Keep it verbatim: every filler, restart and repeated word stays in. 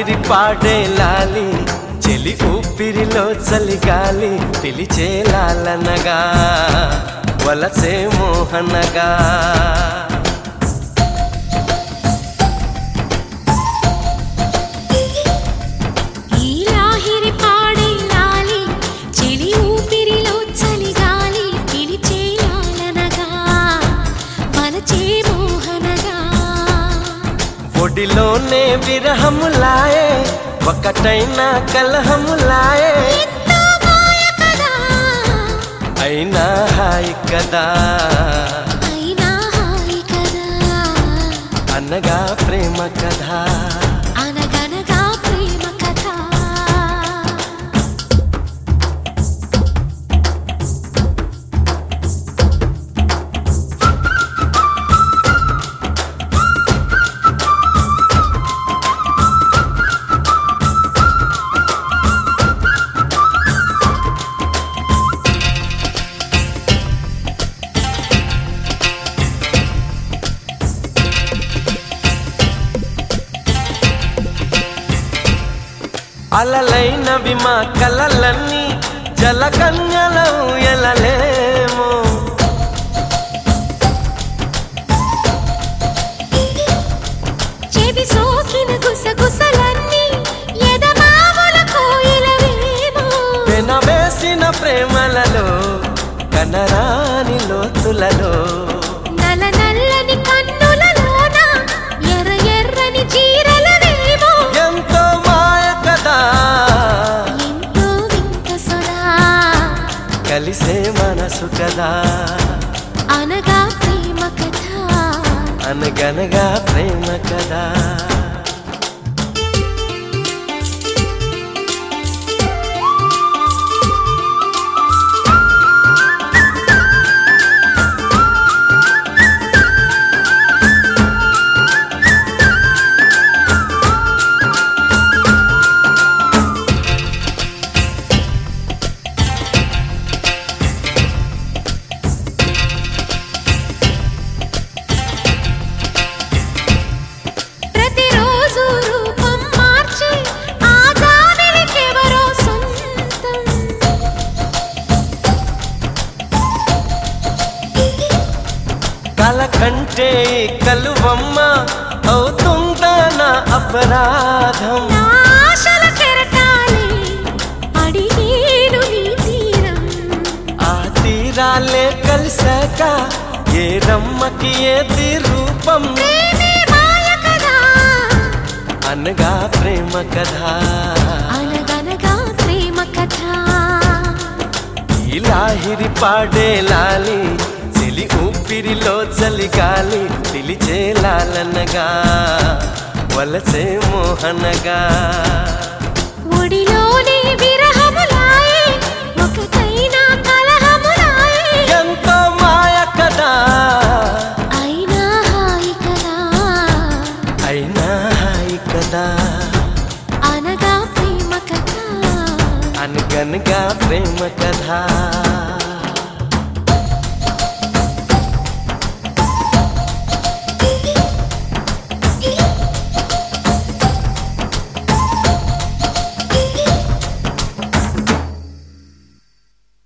లాహిరి పాడే లాలి చెలి ఊపిరిలో చలిగాలి పిలిచే లాలనగా వలసే మోహనగా ఒడిలోనే విరహములాయే ఒకటైనా కలహములాయే అయినా హాయి కదా అనగా ప్రేమ కథ అనగనగా ప్రేమ కథ అలలైనవి మా కలలన్నీ జలకన్యలు ఎలలేమో చెవి సోకిన గుసగుసలన్నీ ఎదమావుల కోయిలవేమో పెనవేసిన ప్రేమలలో కనరాని లోతులలో నల నల్లని కన్నులలోన ఎర్ర ఎర్రని చీరలవేమో ఎంతో మాయ కదా ఎంతో వింత సొదా కలిసే మనసు కదా అనగా ప్రేమ కథ అనగనగా ప్రేమ కదా కల కంటే కలువమ్మ అవుతుందా నా అపరాధం ఆశల కెరటాలే అడిగేను నీ తీరం ఆ తీరాలే కలిసాక ఏ రమ్మకి ఏది రూపం ప్రేమే మాయ కదా అనగా ప్రేమ కథ అనగనగా ప్రేమ కథ ఈ లాహిరి పాడే లాలి చెలి ఊపిరిలో చలిగాలి పిలిచే లాలనగా వలసే మోహనగా ఒడిలోనే విరహములాయే ఒకటైనా కలహములాయే ఎంతో మాయ కదా అయినా హాయి కదా అయినా హాయి కదా అనగా ప్రేమ కథ అనగనగా ప్రేమ కథ